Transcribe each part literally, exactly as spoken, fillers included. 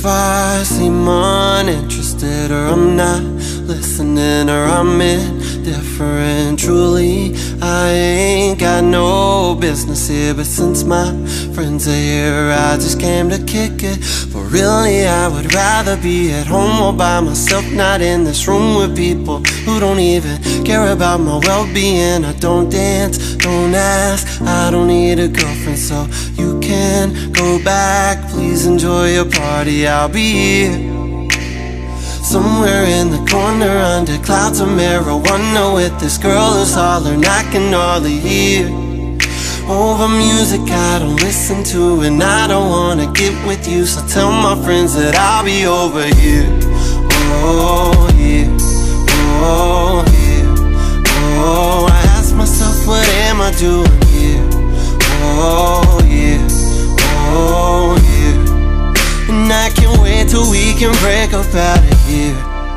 If I seem uninterested, or I'm not listening, or I'm indifferent, truly I ain't got no business here. But since my friends are here, I just came to kick it. But really I would rather be at home all by myself, not in this room with people who don't even care about my well-being. I don't dance, don't ask, I don't need a girlfriend, so you can go back. Please enjoy your party, I'll be here somewhere in the corner under clouds of marijuana with this girl who's hollering I can hardly hear. Over music I don't listen to, and I don't wanna get with you, so tell my friends that I'll be over here. Oh yeah, oh yeah, oh, I ask myself what am I doing here. Oh yeah, oh yeah, and I can't wait till we can break up out of here.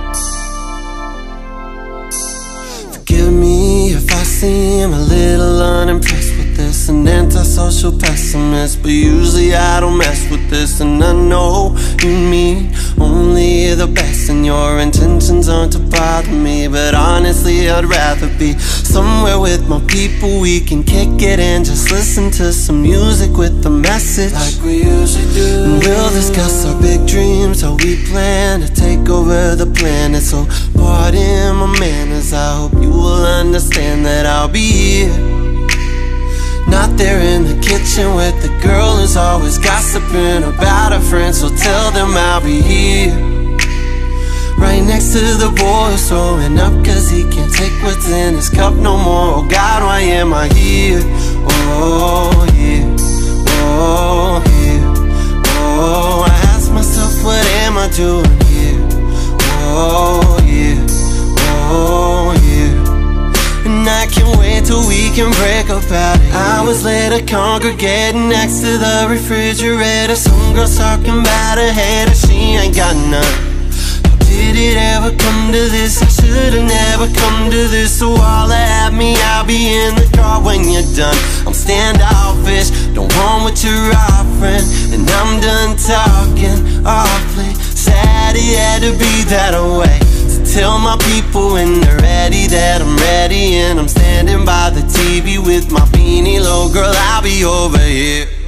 Forgive me if I seem a little unimpressed with this, an antisocial pessimist, but usually I don't mess with this. And I know you mean only the best, and your intentions aren't to bother me, but honestly I'd rather be somewhere with my people. We can kick it and just listen to some music with a message, like we usually do. And we'll discuss our big dreams, how we plan to take over the planet. So pardon my manners, I hope you will understand that I'll be here, not there in the kitchen with the girl who's always gossiping about her friends. So tell them I'll be here, right next to the boy who's throwing up cause he can't take what's in his cup no more. Oh God, why am I here? Oh yeah, oh yeah, oh, I ask myself what am I doing here. Oh yeah, oh yeah, and I can't wait till we can break up out of here. Hours later congregating next to the refrigerator, some girl's talking about her hater, she ain't got none. Did it ever come to this? I should've never come to this. So all at me, I'll be in the car when you're done. I'm standoffish, don't want what you're offering, and I'm done talking awfully. Sad it had to be that way. So tell my people when they're ready that I'm ready, and I'm standing by the T V with my beanie low. Girl, I'll be over here.